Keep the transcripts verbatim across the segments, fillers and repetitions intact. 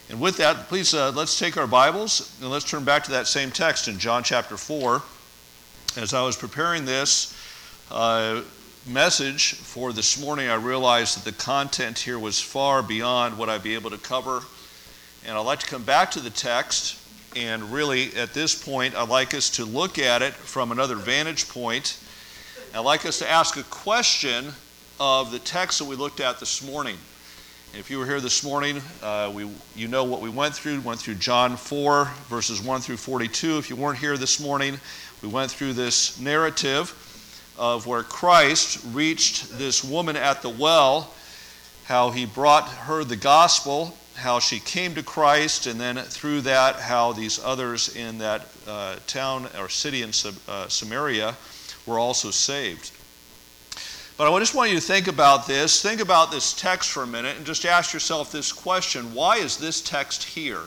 And with that, please uh, let's take our Bibles and let's turn back to that same text in John chapter four. As I was preparing this uh, message for this morning, I realized that the content here was far beyond what I'd be able to cover. And I'd like to come back to the text, and really at this point, I'd like us to look at it from another vantage point. I'd like us to ask a question of the text that we looked at this morning. If you were here this morning, uh, we you know what we went through. We went through John four, verses one through forty-two. If you weren't here this morning, we went through this narrative of where Christ reached this woman at the well, how he brought her the gospel, how she came to Christ, and then through that, how these others in that uh, town or city in uh, Samaria were also saved. But I just want you to think about this. Think about this text for a minute and just ask yourself this question. Why is this text here?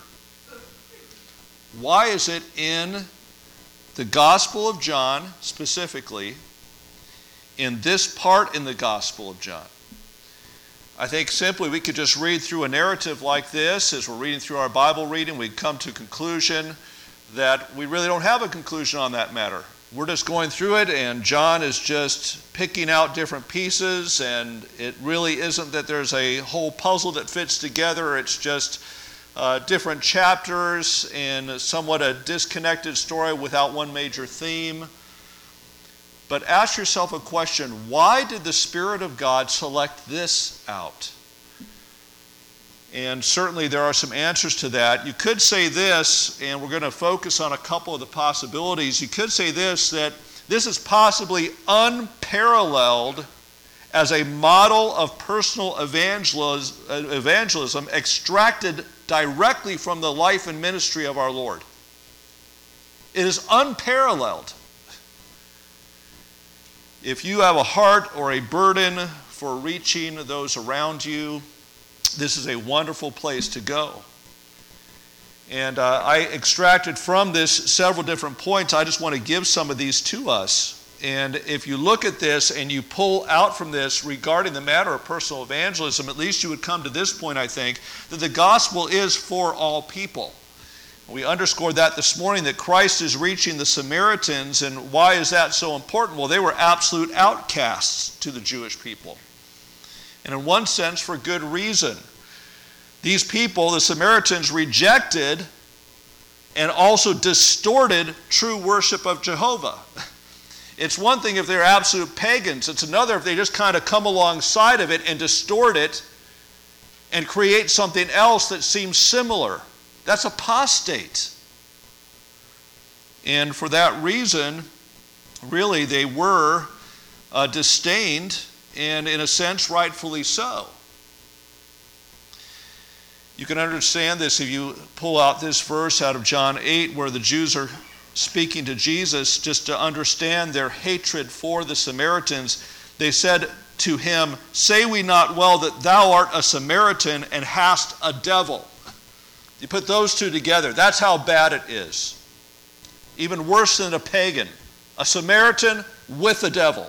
Why is it in the Gospel of John specifically, in this part in the Gospel of John? I think simply we could just read through a narrative like this. As we're reading through our Bible reading, we'd come to a conclusion that we really don't have a conclusion on that matter. We're just going through it, and John is just picking out different pieces, and it really isn't that there's a whole puzzle that fits together. It's just uh, different chapters and somewhat a disconnected story without one major theme. But ask yourself a question: why did the Spirit of God select this out? And certainly there are some answers to that. You could say this, and we're going to focus on a couple of the possibilities. You could say this, that this is possibly unparalleled as a model of personal evangelism, evangelism extracted directly from the life and ministry of our Lord. It is unparalleled. If you have a heart or a burden for reaching those around you, this is a wonderful place to go. And uh, I extracted from this several different points. I just want to give some of these to us. And if you look at this and you pull out from this regarding the matter of personal evangelism, at least you would come to this point, I think, that the gospel is for all people. We underscored that this morning, that Christ is reaching the Samaritans. And why is that so important? Well, they were absolute outcasts to the Jewish people. And in one sense, for good reason. These people, the Samaritans, rejected and also distorted true worship of Jehovah. It's one thing if they're absolute pagans. It's another if they just kind of come alongside of it and distort it and create something else that seems similar. That's apostate. And for that reason, really, they were uh, disdained, and in a sense, rightfully so. You can understand this if you pull out this verse out of John eight, where the Jews are speaking to Jesus, just to understand their hatred for the Samaritans. They said to him, "Say we not well that thou art a Samaritan and hast a devil?" You put those two together, that's how bad it is. Even worse than a pagan. A Samaritan with a devil.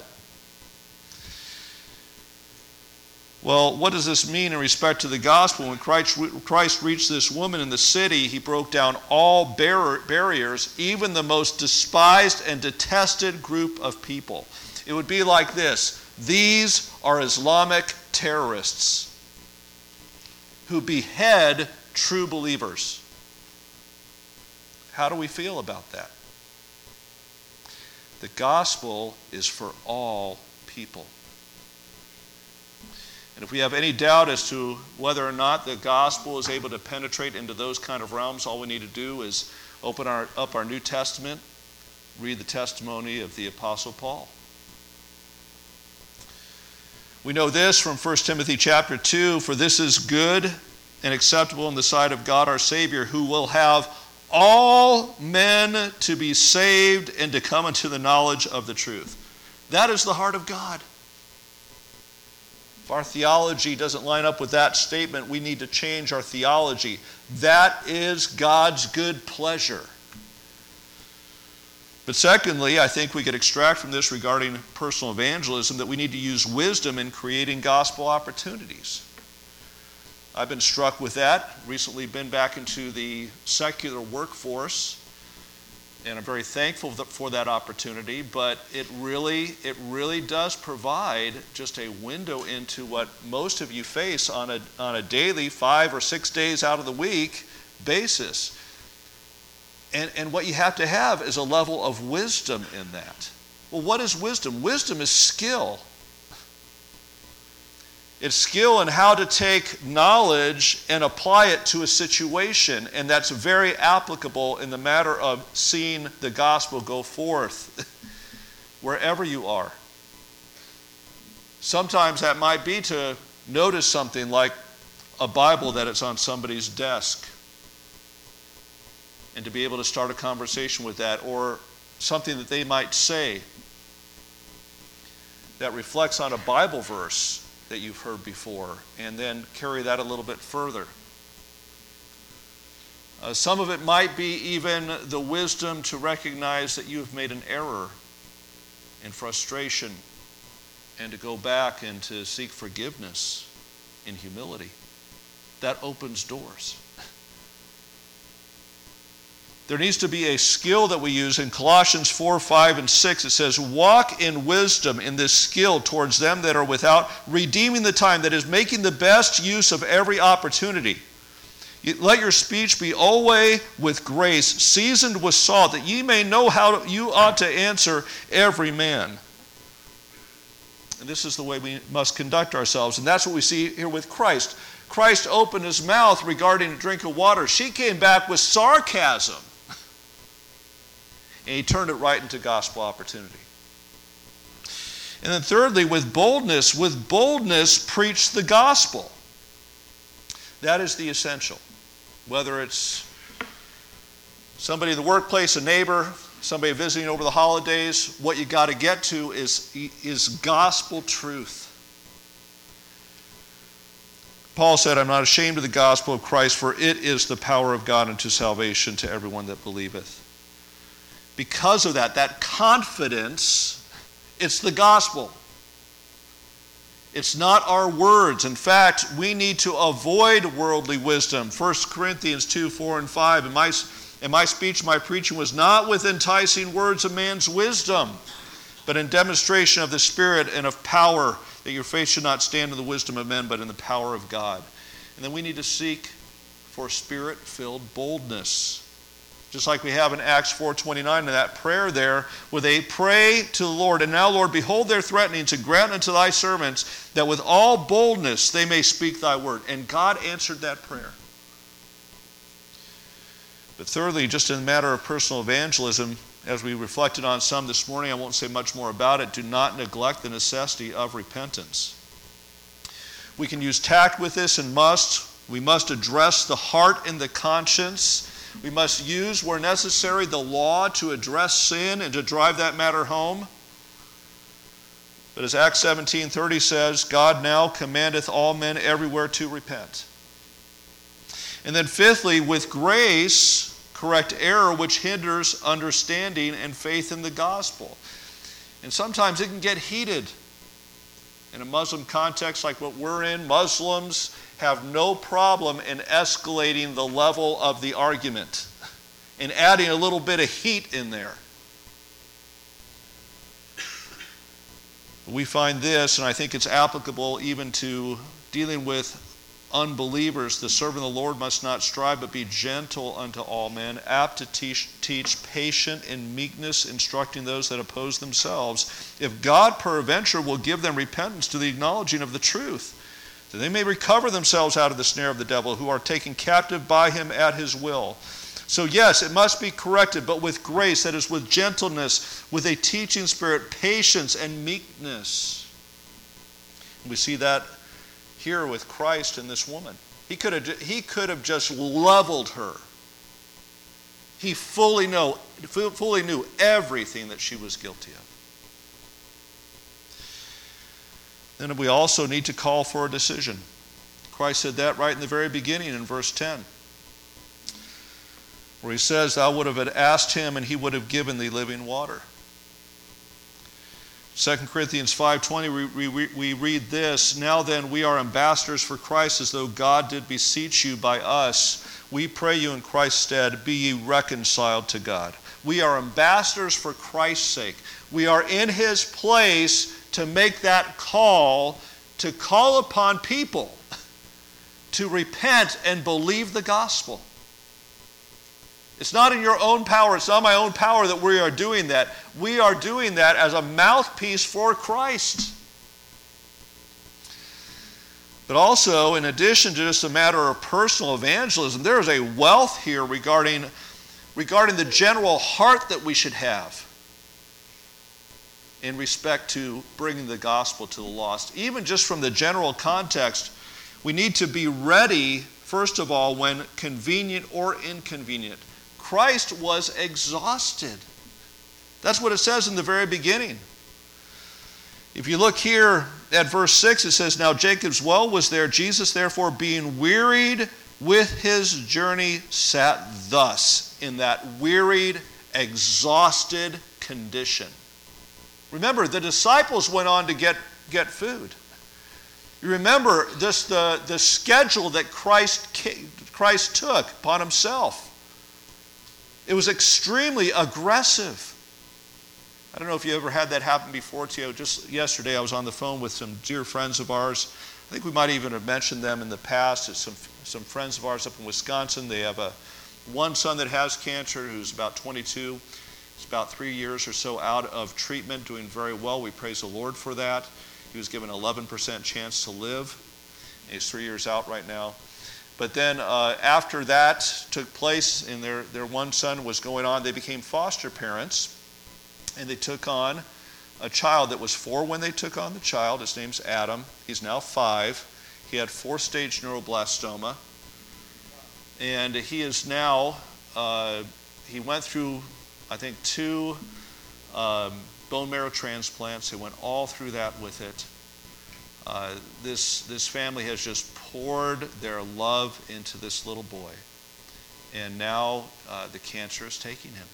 Well, what does this mean in respect to the gospel? When Christ, Christ reached this woman in the city, he broke down all bar- barriers, even the most despised and detested group of people. It would be like this: these are Islamic terrorists who behead true believers. How do we feel about that? The gospel is for all people. And if we have any doubt as to whether or not the gospel is able to penetrate into those kind of realms, all we need to do is open our, up our New Testament, read the testimony of the Apostle Paul. We know this from First Timothy chapter two, "For this is good and acceptable in the sight of God our Savior, who will have all men to be saved and to come into the knowledge of the truth." That is the heart of God. If our theology doesn't line up with that statement, we need to change our theology. That is God's good pleasure. But secondly, I think we could extract from this regarding personal evangelism that we need to use wisdom in creating gospel opportunities. I've been struck with that. Recently been back into the secular workforce, and I'm very thankful for that opportunity, but it really, it really does provide just a window into what most of you face on a, on a daily, five or six days out of the week basis. And, and what you have to have is a level of wisdom in that. Well, what is wisdom? Wisdom is skill. It's skill in how to take knowledge and apply it to a situation, and that's very applicable in the matter of seeing the gospel go forth wherever you are. Sometimes that might be to notice something like a Bible that it's on somebody's desk, and to be able to start a conversation with that, or something that they might say that reflects on a Bible verse that you've heard before, and then carry that a little bit further. Uh, some of it might be even the wisdom to recognize that you have made an error in frustration, and to go back and to seek forgiveness in humility. That opens doors. There needs to be a skill that we use. In Colossians four, five, and six, it says, walk in wisdom in this skill towards them that are without, redeeming the time, that is, making the best use of every opportunity. Let your speech be always with grace, seasoned with salt, that ye may know how you ought to answer every man. And this is the way we must conduct ourselves. And that's what we see here with Christ. Christ opened his mouth regarding a drink of water. She came back with sarcasm. And he turned it right into gospel opportunity. And then thirdly, with boldness, with boldness, preach the gospel. That is the essential. Whether it's somebody in the workplace, a neighbor, somebody visiting over the holidays, what you got to get to is, is gospel truth. Paul said, I'm not ashamed of the gospel of Christ, for it is the power of God unto salvation to everyone that believeth. Because of that, that confidence, it's the gospel. It's not our words. In fact, we need to avoid worldly wisdom. First Corinthians two, four, and five. In my, in my speech, my preaching was not with enticing words of man's wisdom, but in demonstration of the Spirit and of power, that your faith should not stand in the wisdom of men, but in the power of God. And then we need to seek for Spirit-filled boldness. Just like we have in Acts four twenty-nine, in that prayer there, where they pray to the Lord, and now, Lord, behold their threatenings, and grant unto thy servants that with all boldness they may speak thy word. And God answered that prayer. But thirdly, just in the matter of personal evangelism, as we reflected on some this morning, I won't say much more about it, do not neglect the necessity of repentance. We can use tact with this and must. We must address the heart and the conscience. We must use, where necessary, the law to address sin and to drive that matter home. But as Acts seventeen thirty says, God now commandeth all men everywhere to repent. And then fifthly, with grace, correct error which hinders understanding and faith in the gospel. And sometimes it can get heated. In a Muslim context like what we're in, Muslims have no problem in escalating the level of the argument and adding a little bit of heat in there. We find this, and I think it's applicable even to dealing with unbelievers. The servant of the Lord must not strive, but be gentle unto all men, apt to teach, teach patient in meekness, instructing those that oppose themselves, if God peradventure will give them repentance to the acknowledging of the truth, that they may recover themselves out of the snare of the devil, who are taken captive by him at his will. So yes, it must be corrected, but with grace, that is, with gentleness, with a teaching spirit, patience, and meekness. And we see that here with Christ and this woman. He could have, he could have just leveled her. He fully know, fully knew everything that she was guilty of. Then we also need to call for a decision. Christ said that right in the very beginning in verse ten, where he says, thou would have asked him and he would have given thee living water. Second Corinthians five twenty, we, we, we read this, "Now then, we are ambassadors for Christ, as though God did beseech you by us. We pray you in Christ's stead, be ye reconciled to God." We are ambassadors for Christ's sake. We are in his place to make that call, to call upon people to repent and believe the gospel. It's not in your own power, it's not my own power that we are doing that. We are doing that as a mouthpiece for Christ. But also, in addition to just a matter of personal evangelism, there is a wealth here regarding, regarding the general heart that we should have in respect to bringing the gospel to the lost. Even just from the general context, we need to be ready, first of all, when convenient or inconvenient. Christ was exhausted. That's what it says in the very beginning. If you look here at verse six, it says, "Now Jacob's well was there. Jesus, therefore, being wearied with his journey, sat thus," in that wearied, exhausted condition. Remember, the disciples went on to get, get food. You remember this, the, the schedule that Christ, Christ took upon himself. It was extremely aggressive. I don't know if you ever had that happen before to you. Just yesterday I was on the phone with some dear friends of ours. I think we might even have mentioned them in the past. It's some, some friends of ours up in Wisconsin. They have a one son that has cancer who's about twenty-two. He's about three years or so out of treatment, doing very well. We praise the Lord for that. He was given an eleven percent chance to live. He's three years out right now. But then uh, after that took place and their, their one son was going on, they became foster parents. And they took on a child that was four when they took on the child. His name's Adam. He's now five. He had fourth-stage neuroblastoma. And he is now, uh, he went through, I think, two um, bone marrow transplants. He went all through that with it. Uh, this, this family has just poured their love into this little boy. And now uh, the cancer is taking him.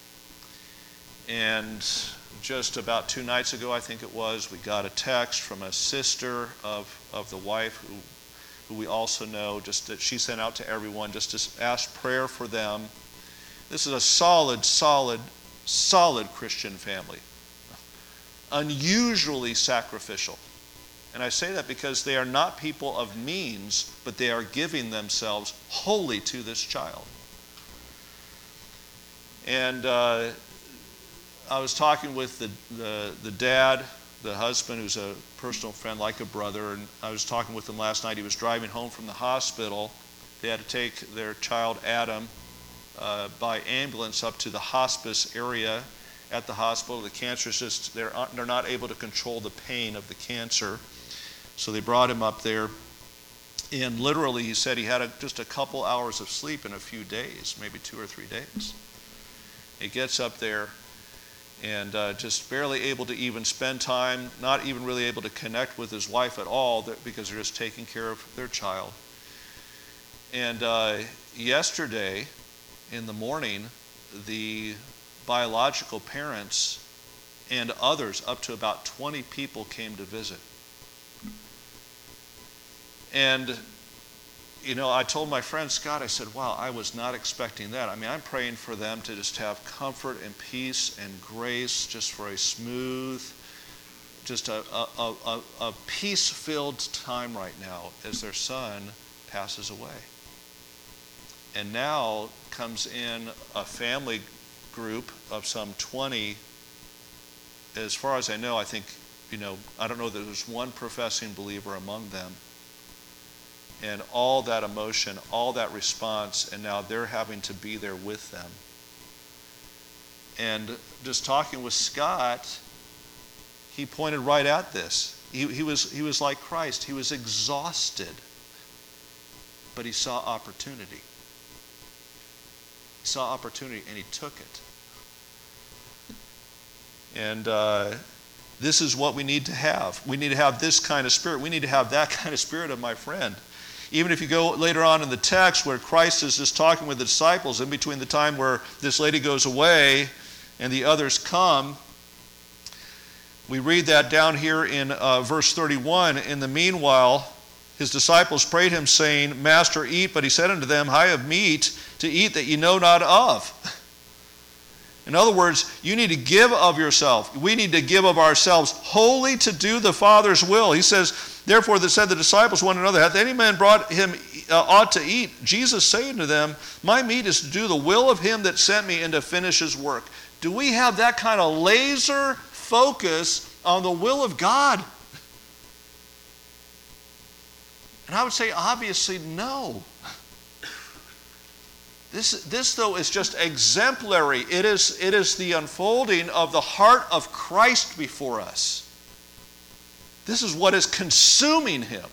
And just about two nights ago, I think it was, we got a text from a sister of, of the wife who, who we also know, just that she sent out to everyone just to ask prayer for them. This is a solid, solid, solid Christian family. Unusually sacrificial. And I say that because they are not people of means, but they are giving themselves wholly to this child. And uh, I was talking with the, the, the dad, the husband, who's a personal friend, like a brother, and I was talking with him last night. He was driving home from the hospital. They had to take their child, Adam, uh, by ambulance up to the hospice area at the hospital. The cancer is just, they're, they're not able to control the pain of the cancer. So they brought him up there. And literally, he said he had a, just a couple hours of sleep in a few days, maybe two or three days. He gets up there and uh, just barely able to even spend time, not even really able to connect with his wife at all because they're just taking care of their child. And uh, yesterday in the morning, the biological parents and others, up to about twenty people, came to visit. And you know, I told my friend Scott, I said, wow, I was not expecting that. I mean, I'm praying for them to just have comfort and peace and grace, just for a smooth, just a, a, a, a peace-filled time right now as their son passes away. And now comes in a family group of some twenty. As far as I know, I think, you know, I don't know that there's one professing believer among them. And all that emotion, all that response, and now they're having to be there with them. And just talking with Scott, he pointed right at this. He, he was, he was like Christ. He was exhausted, but he saw opportunity. He saw opportunity, and he took it. And uh, this is what we need to have. We need to have this kind of spirit. We need to have that kind of spirit of my friend. Even if you go later on in the text where Christ is just talking with the disciples, in between the time where this lady goes away and the others come, We read that down here in uh, verse thirty-one. In the meanwhile, his disciples prayed him, saying, Master, eat. But he said unto them, I have meat to eat that ye know not of. In other words, you need to give of yourself. We need to give of ourselves wholly to do the Father's will. He says, therefore, that said the disciples one another, hath any man brought him uh, aught to eat? Jesus saying to them, my meat is to do the will of him that sent me and to finish his work. Do we have that kind of laser focus on the will of God? And I would say, obviously, no. This, this, though, is just exemplary. It is, it is the unfolding of the heart of Christ before us. This is what is consuming him.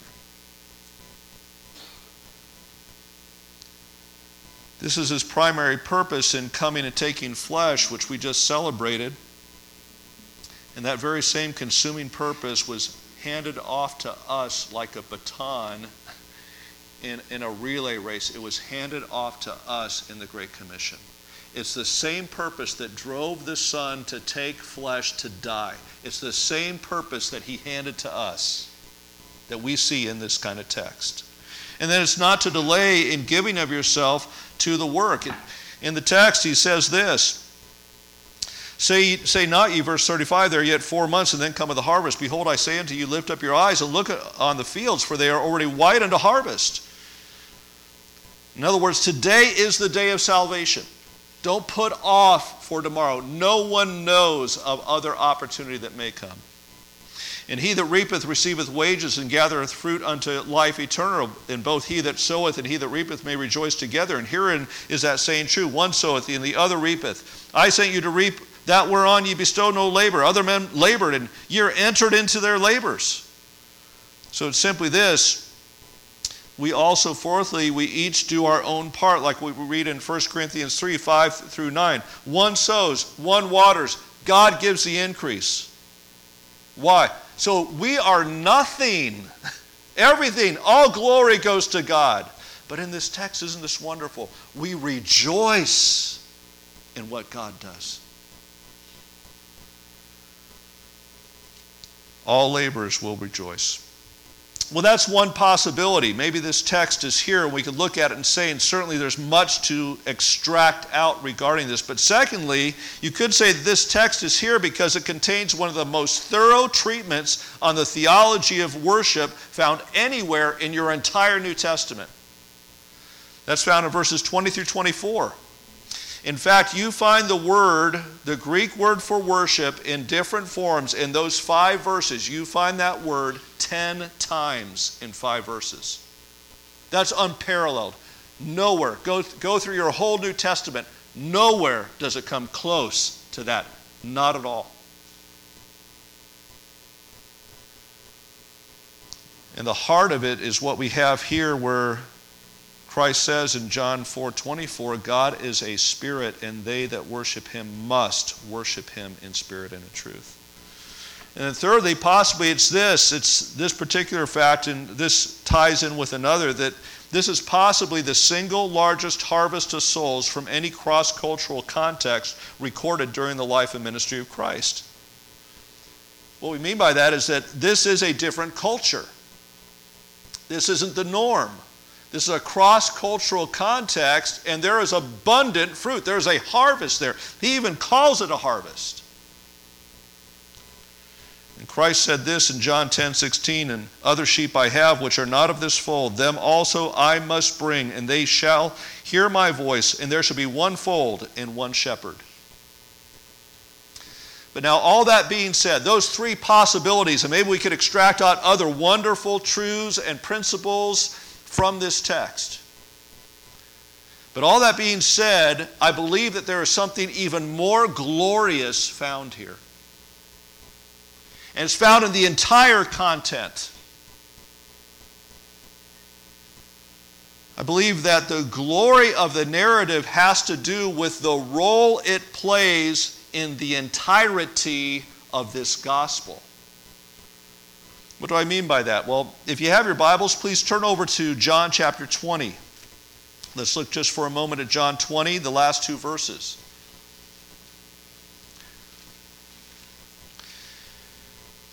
This is his primary purpose in coming and taking flesh, which we just celebrated. And that very same consuming purpose was handed off to us like a baton in, in a relay race. It was handed off to us in the Great Commission. It's the same purpose that drove the Son to take flesh to die. It's the same purpose that he handed to us that we see in this kind of text. And then it's not to delay in giving of yourself to the work. In the text he says this, Say, say not ye, verse thirty-five, there are yet four months, and then cometh the harvest. Behold, I say unto you, lift up your eyes and look on the fields, for they are already white unto harvest. In other words, today is the day of salvation. Don't put off for tomorrow. No one knows of other opportunity that may come. And he that reapeth receiveth wages, and gathereth fruit unto life eternal. And both he that soweth and he that reapeth may rejoice together. And herein is that saying true, one soweth and the other reapeth. I sent you to reap that whereon ye bestow no labor. Other men labored, and ye are entered into their labors. So it's simply this. We also, fourthly, we each do our own part, like we read in First Corinthians three, five through nine. One sows, one waters. God gives the increase. Why? So we are nothing. Everything, all glory goes to God. But in this text, isn't this wonderful? We rejoice in what God does. All laborers will rejoice. Well, that's one possibility. Maybe this text is here and we could look at it and say, and certainly there's much to extract out regarding this. But secondly, you could say that this text is here because it contains one of the most thorough treatments on the theology of worship found anywhere in your entire New Testament. That's found in verses twenty through twenty-four. In fact, you find the word, the Greek word for worship, in different forms. In those five verses, you find that word ten times in five verses. That's unparalleled. Nowhere. Go, go through your whole New Testament. Nowhere does it come close to that. Not at all. And the heart of it is what we have here, where Christ says in John four twenty-four, God is a spirit, and they that worship him must worship him in spirit and in truth. And then thirdly, possibly it's this, it's this particular fact, and this ties in with another, that this is possibly the single largest harvest of souls from any cross-cultural context recorded during the life and ministry of Christ. What we mean by that is that this is a different culture. This isn't the norm. This is a cross-cultural context, and there is abundant fruit. There's a harvest there. He even calls it a harvest. And Christ said this in John ten sixteen, and other sheep I have which are not of this fold, them also I must bring, and they shall hear my voice, and there shall be one fold and one shepherd. But now, all that being said, those three possibilities, and maybe we could extract out other wonderful truths and principles from this text. But all that being said, I believe that there is something even more glorious found here. And it's found in the entire content. I believe that the glory of the narrative has to do with the role it plays in the entirety of this gospel. What do I mean by that? Well, if you have your Bibles, please turn over to John chapter twenty. Let's look just for a moment at John twenty, the last two verses.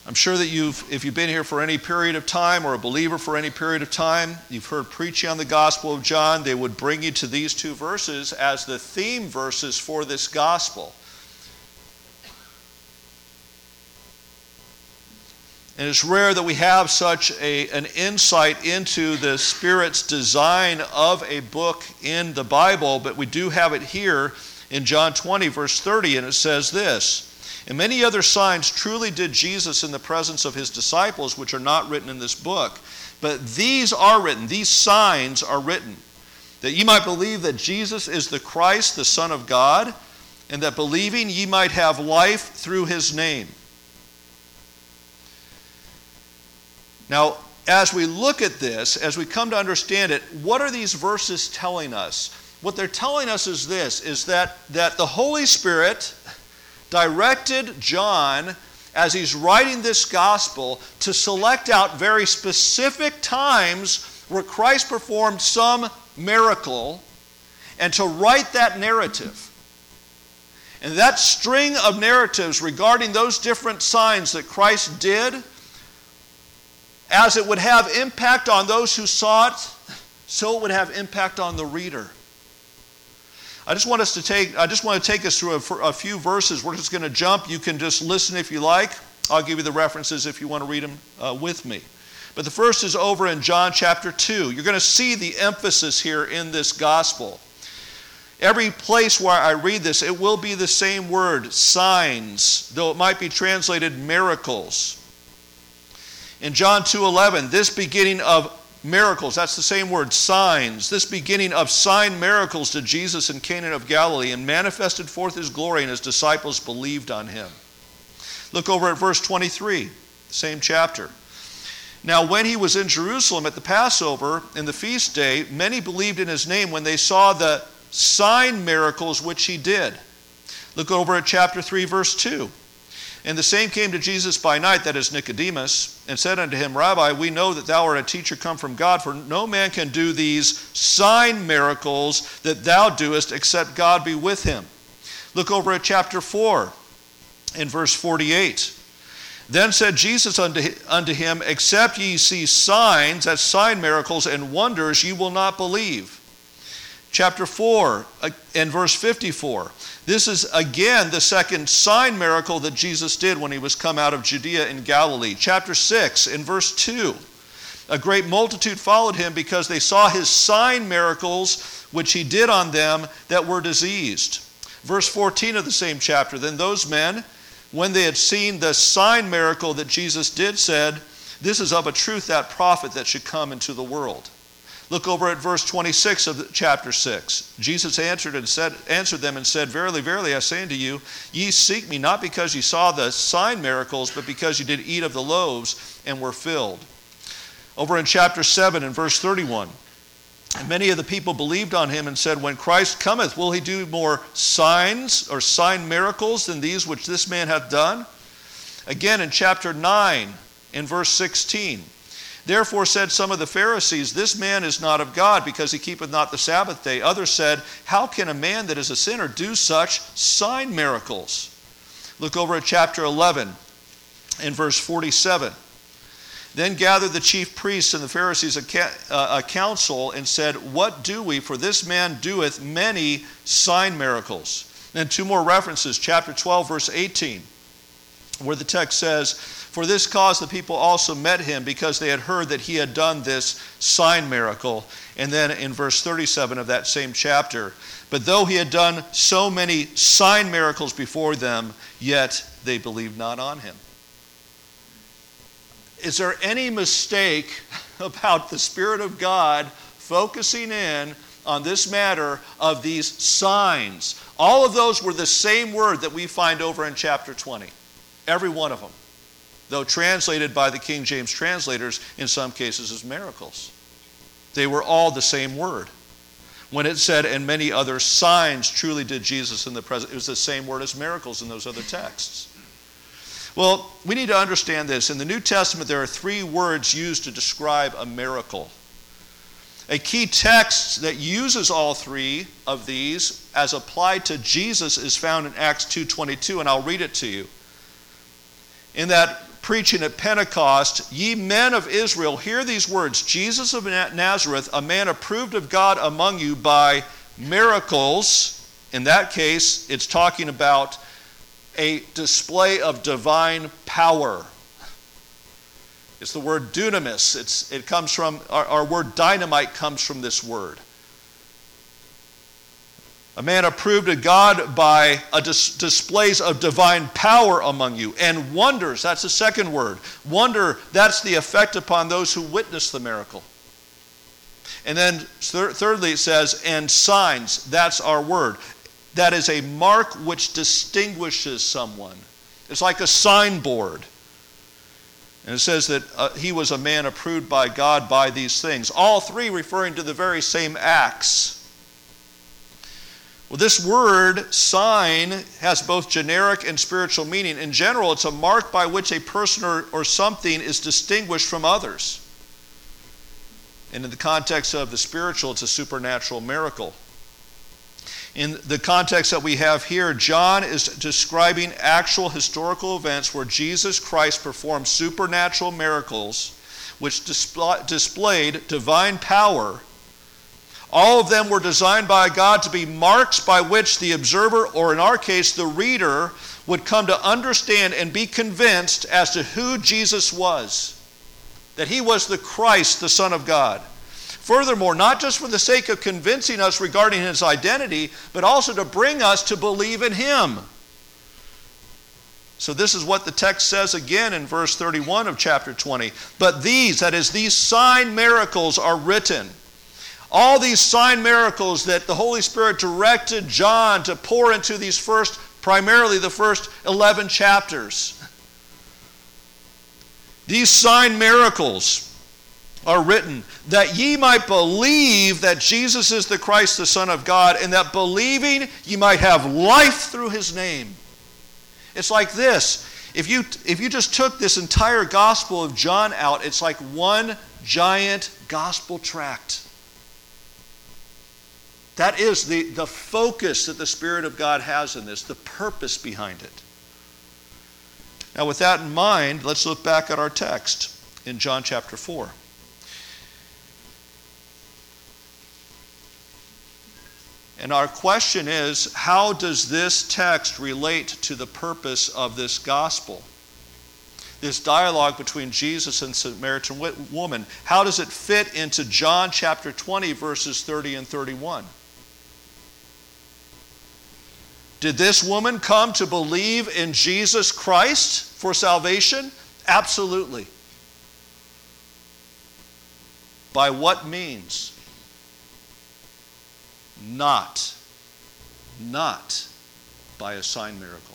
I'm sure that you've, if you've been here for any period of time or a believer for any period of time, you've heard preaching on the Gospel of John, they would bring you to these two verses as the theme verses for this Gospel. And it's rare that we have such a, an insight into the Spirit's design of a book in the Bible, but we do have it here in John twenty, verse thirty, and it says this, "And many other signs truly did Jesus in the presence of his disciples, which are not written in this book. But these are written," these signs are written, "that ye might believe that Jesus is the Christ, the Son of God, and that believing ye might have life through his name." Now, as we look at this, as we come to understand it, what are these verses telling us? What they're telling us is this, is that, that the Holy Spirit directed John, as he's writing this gospel, to select out very specific times where Christ performed some miracle and to write that narrative. And that string of narratives regarding those different signs that Christ did, as it would have impact on those who saw it, so it would have impact on the reader. I just want us to take, I just want to take us through a, a few verses. We're just going to jump. You can just listen if you like. I'll give you the references if you want to read them uh, with me. But the first is over in John chapter two. You're going to see the emphasis here in this gospel. Every place where I read this, it will be the same word, signs, though it might be translated miracles. In John two eleven, this beginning of miracles, that's the same word, signs. This beginning of sign miracles did Jesus in Cana of Galilee and manifested forth his glory, and his disciples believed on him. Look over at verse twenty-three, same chapter. "Now when he was in Jerusalem at the Passover, in the feast day, many believed in his name when they saw the sign miracles which he did." Look over at chapter three, verse two. "And the same came to Jesus by night," that is Nicodemus, "and said unto him, Rabbi, we know that thou art a teacher come from God, for no man can do these sign miracles that thou doest, except God be with him." Look over at chapter four, in verse forty-eight. "Then said Jesus unto, unto him, Except ye see signs," that's sign miracles, "and wonders, ye will not believe." Chapter four, in verse fifty-four. This is again the second sign miracle that Jesus did when he was come out of Judea in Galilee. Chapter six, in verse two. "A great multitude followed him because they saw his sign miracles which he did on them that were diseased." Verse fourteen of the same chapter. "Then those men, when they had seen the sign miracle that Jesus did, said, This is of a truth that prophet that should come into the world." Look over at verse twenty-six of chapter six. "Jesus answered and said, answered them and said, Verily, verily, I say unto you, ye seek me not because ye saw the sign miracles, but because ye did eat of the loaves and were filled." Over in chapter seven and verse thirty-one. "And many of the people believed on him and said, When Christ cometh, will he do more signs or sign miracles than these which this man hath done?" Again in chapter nine in verse sixteen. "Therefore said some of the Pharisees, This man is not of God, because he keepeth not the Sabbath day. Others said, How can a man that is a sinner do such sign miracles?" Look over at chapter eleven in verse forty-seven. "Then gathered the chief priests and the Pharisees a, a council and said, What do we? For this man doeth many sign miracles." And two more references, chapter twelve, verse eighteen, where the text says, "For this cause the people also met him, because they had heard that he had done this sign miracle." And then in verse thirty-seven of that same chapter, "But though he had done so many sign miracles before them, yet they believed not on him." Is there any mistake about the Spirit of God focusing in on this matter of these signs? All of those were the same word that we find over in chapter twenty. Every one of them. Though translated by the King James translators in some cases as miracles. They were all the same word. When it said, "And many other signs truly did Jesus in the present," it was the same word as miracles in those other texts. Well, we need to understand this. In the New Testament, there are three words used to describe a miracle. A key text that uses all three of these as applied to Jesus is found in Acts two twenty-two, and I'll read it to you. In that preaching at Pentecost, "Ye men of Israel, hear these words, Jesus of Nazareth, a man approved of God among you by miracles." In that case, it's talking about a display of divine power. It's the word dunamis. It's, it comes from, our, our word dynamite comes from this word. A man approved of God by a dis- displays of divine power among you. And wonders, that's the second word. Wonder, that's the effect upon those who witness the miracle. And then thir- thirdly it says, and signs, that's our word. That is a mark which distinguishes someone. It's like a signboard. And it says that uh, he was a man approved by God by these things. All three referring to the very same acts. Well, this word, sign, has both generic and spiritual meaning. In general, it's a mark by which a person or, or something is distinguished from others. And in the context of the spiritual, it's a supernatural miracle. In the context that we have here, John is describing actual historical events where Jesus Christ performed supernatural miracles which display, displayed divine power. All of them were designed by God to be marks by which the observer, or in our case, the reader, would come to understand and be convinced as to who Jesus was, that he was the Christ, the Son of God. Furthermore, not just for the sake of convincing us regarding his identity, but also to bring us to believe in him. So this is what the text says again in verse thirty-one of chapter twenty. But these, that is, these sign miracles are written. All these sign miracles that the Holy Spirit directed John to pour into these first, primarily the first eleven chapters. These sign miracles are written that ye might believe that Jesus is the Christ, the Son of God, and that believing ye might have life through his name. It's like this. If you, if you just took this entire Gospel of John out, it's like one giant gospel tract. That is the, the focus that the Spirit of God has in this, the purpose behind it. Now with that in mind, let's look back at our text in John chapter four. And our question is, how does this text relate to the purpose of this gospel? This dialogue between Jesus and Samaritan woman, how does it fit into John chapter twenty, verses thirty and thirty-one? Did this woman come to believe in Jesus Christ for salvation? Absolutely. By what means? Not, not by a sign miracle.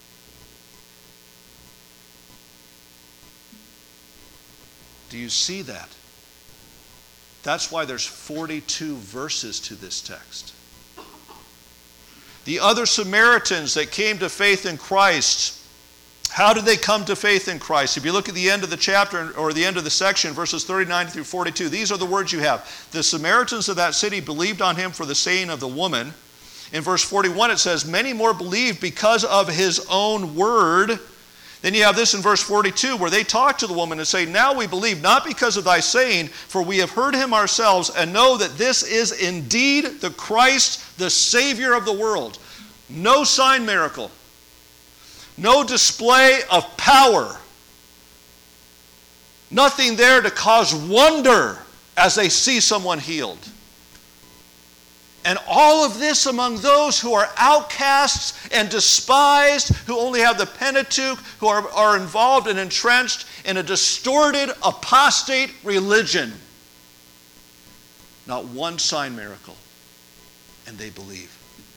Do you see that? That's why there's forty-two verses to this text. The other Samaritans that came to faith in Christ, how did they come to faith in Christ? If you look at the end of the chapter or the end of the section, verses thirty-nine through forty-two, these are the words you have. The Samaritans of that city believed on him for the saying of the woman. In verse forty-one it says, many more believed because of his own word. Then you have this in verse forty-two where they talk to the woman and say, now we believe not because of thy saying, for we have heard him ourselves and know that this is indeed the Christ, the Savior of the world. No sign miracle. No display of power. Nothing there to cause wonder as they see someone healed. And all of this among those who are outcasts and despised, who only have the Pentateuch, who are, are involved and entrenched in a distorted, apostate religion. Not one sign miracle, and they believe.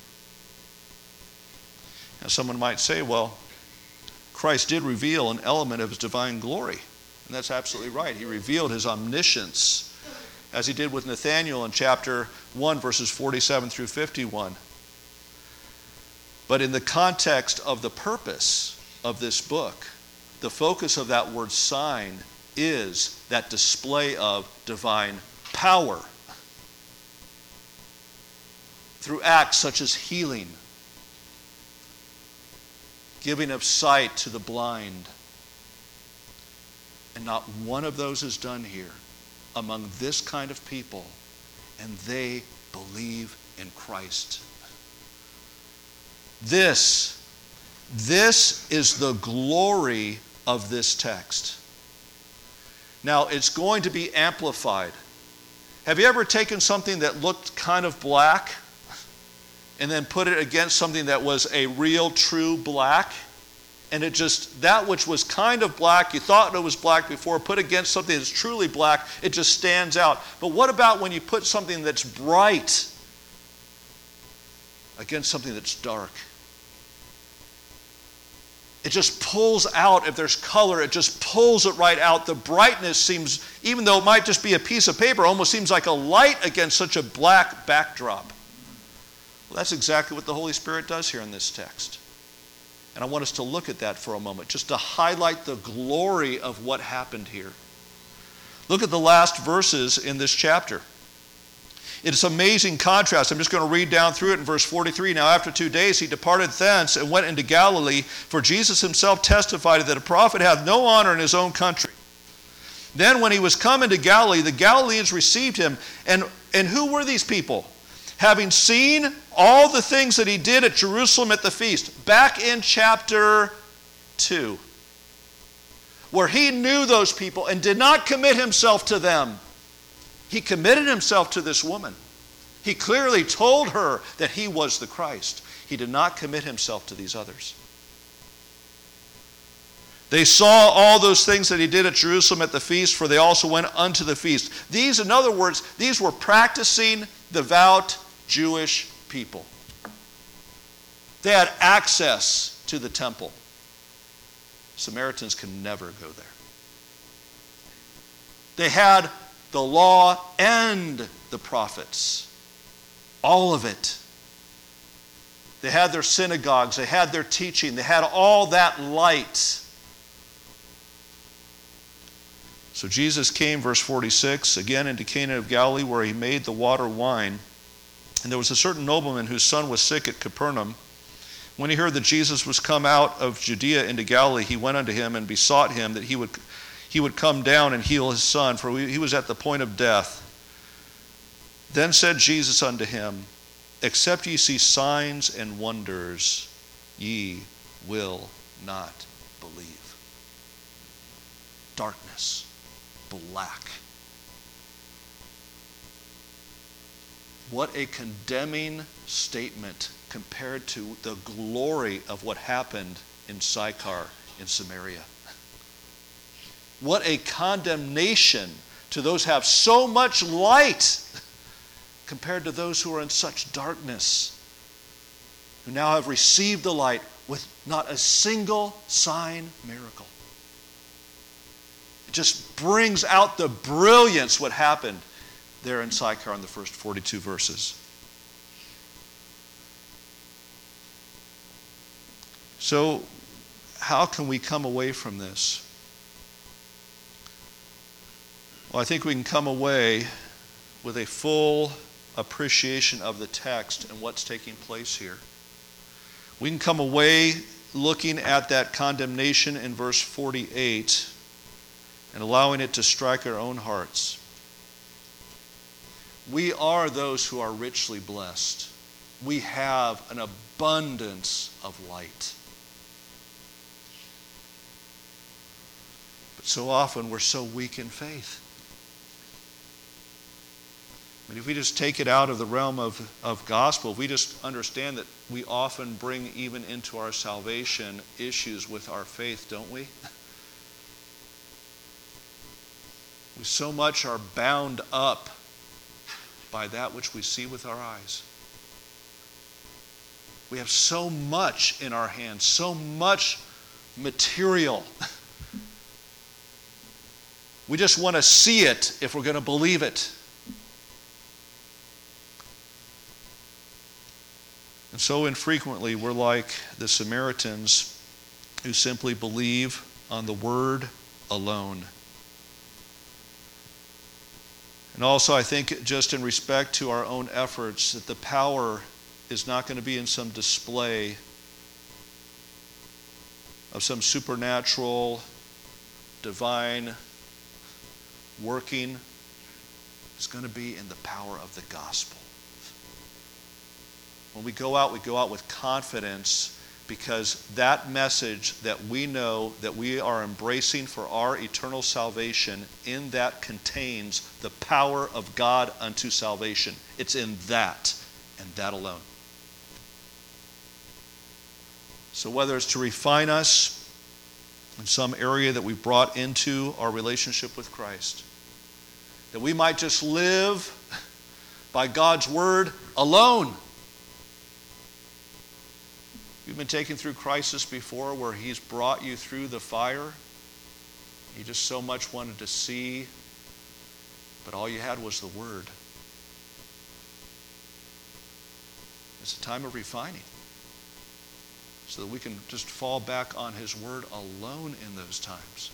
Now someone might say, well, Christ did reveal an element of his divine glory. And that's absolutely right. He revealed his omniscience, as he did with Nathanael in chapter one, verses forty-seven through fifty-one. But in the context of the purpose of this book, the focus of that word sign is that display of divine power through acts such as healing, giving of sight to the blind, And not one of those is done here among this kind of people, and they believe in Christ. This, this is the glory of this text. Now, it's going to be amplified. Have you ever taken something that looked kind of black and then put it against something that was a real, true black? And it just, that which was kind of black, you thought it was black before, put against something that's truly black, it just stands out. But what about when you put something that's bright against something that's dark? It just pulls out, if there's color, it just pulls it right out. The brightness seems, even though it might just be a piece of paper, almost seems like a light against such a black backdrop. Well, that's exactly what the Holy Spirit does here in this text. And I want us to look at that for a moment, just to highlight the glory of what happened here. Look at the last verses in this chapter. It's amazing contrast. I'm just going to read down through it in verse forty-three. Now after two days he departed thence and went into Galilee, for Jesus himself testified that a prophet hath no honor in his own country. Then when he was come into Galilee, the Galileans received him. And, and who were these people? Having seen all the things that he did at Jerusalem at the feast, back in chapter two, where he knew those people and did not commit himself to them. He committed himself to this woman. He clearly told her that he was the Christ. He did not commit himself to these others. They saw all those things that he did at Jerusalem at the feast, for they also went unto the feast. These, in other words, these were practicing devout Jewish people. They had access to the temple. Samaritans can never go there. They had the law and the prophets. All of it. They had their synagogues. They had their teaching. They had all that light. So Jesus came, verse forty-six, again into Cana of Galilee, where he made the water wine. And there was a certain nobleman whose son was sick at Capernaum. When he heard that Jesus was come out of Judea into Galilee, he went unto him and besought him that he would, he would come down and heal his son, for he was at the point of death. Then said Jesus unto him, except ye see signs and wonders, ye will not believe. Darkness. Black. What a condemning statement compared to the glory of what happened in Sychar in Samaria. What a condemnation to those who have so much light compared to those who are in such darkness, who now have received the light with not a single sign miracle. It just brings out the brilliance what happened there in Sychar in the first forty-two verses. So, how can we come away from this? Well, I think we can come away with a full appreciation of the text and what's taking place here. We can come away looking at that condemnation in verse forty-eight and allowing it to strike our own hearts. We are those who are richly blessed. We have an abundance of light. But so often we're so weak in faith. I mean, if we just take it out of the realm of, of gospel, if we just understand that we often bring even into our salvation issues with our faith, don't we? We so much are bound up by that which we see with our eyes. We have so much in our hands, so much material. We just want to see it if we're going to believe it. And so infrequently we're like the Samaritans who simply believe on the word alone. And also I think just in respect to our own efforts, that the power is not going to be in some display of some supernatural, divine working is going to be in the power of the gospel. When we go out, we go out with confidence, because that message that we know that we are embracing for our eternal salvation, in that contains the power of God unto salvation. It's in that and that alone. So whether it's to refine us in some area that we've brought into our relationship with Christ, that we might just live by God's word alone. You've been taken through crisis before where he's brought you through the fire. You just so much wanted to see, but all you had was the word. It's a time of refining, so that we can just fall back on his word alone in those times.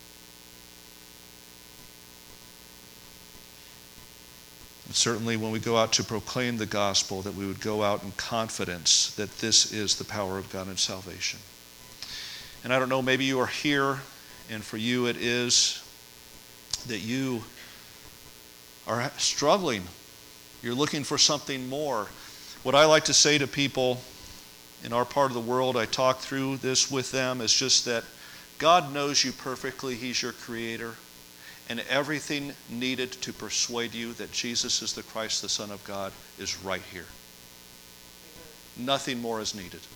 And certainly when we go out to proclaim the gospel, that we would go out in confidence that this is the power of God in salvation. And I don't know, maybe you are here, and for you it is that you are struggling. You're looking for something more. What I like to say to people in our part of the world, I talk through this with them, is just that God knows you perfectly. He's your creator. And everything needed to persuade you that Jesus is the Christ, the Son of God, is right here. Nothing more is needed.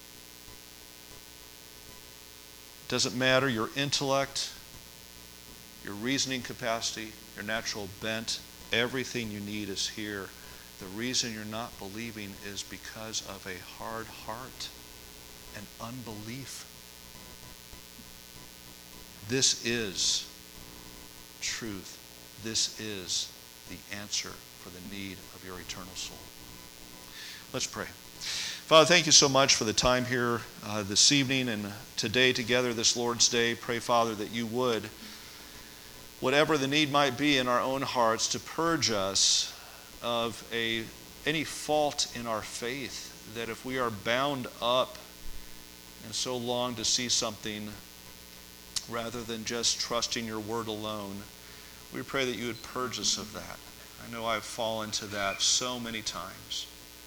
It doesn't matter your intellect, your reasoning capacity, your natural bent. Everything you need is here. The reason you're not believing is because of a hard heart and unbelief. This is truth. This is the answer for the need of your eternal soul. Let's pray. Father, thank you so much for the time here uh, this evening and today together, this Lord's Day. Pray, Father, that you would, whatever the need might be in our own hearts, to purge us of a any fault in our faith, that if we are bound up and so long to see something rather than just trusting your word alone, we pray that you would purge us of that. I know I've fallen to that so many times.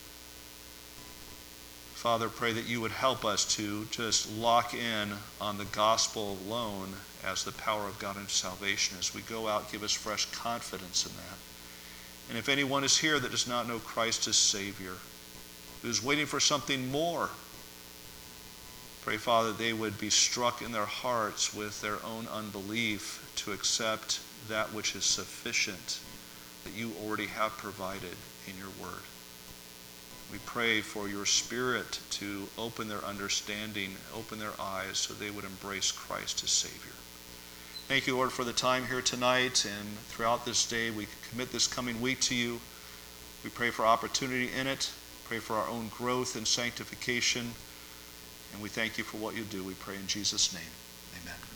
Father, pray that you would help us to just lock in on the gospel alone as the power of God into salvation. As we go out, give us fresh confidence in that. And if anyone is here that does not know Christ as Savior, who's waiting for something more, pray, Father, they would be struck in their hearts with their own unbelief to accept that which is sufficient that you already have provided in your word. We pray for your Spirit to open their understanding, open their eyes, so they would embrace Christ as Savior. Thank you, Lord, for the time here tonight and throughout this day. We commit this coming week to you. We pray for opportunity in it. Pray for our own growth and sanctification. And we thank you for what you do. We pray in Jesus' name. Amen.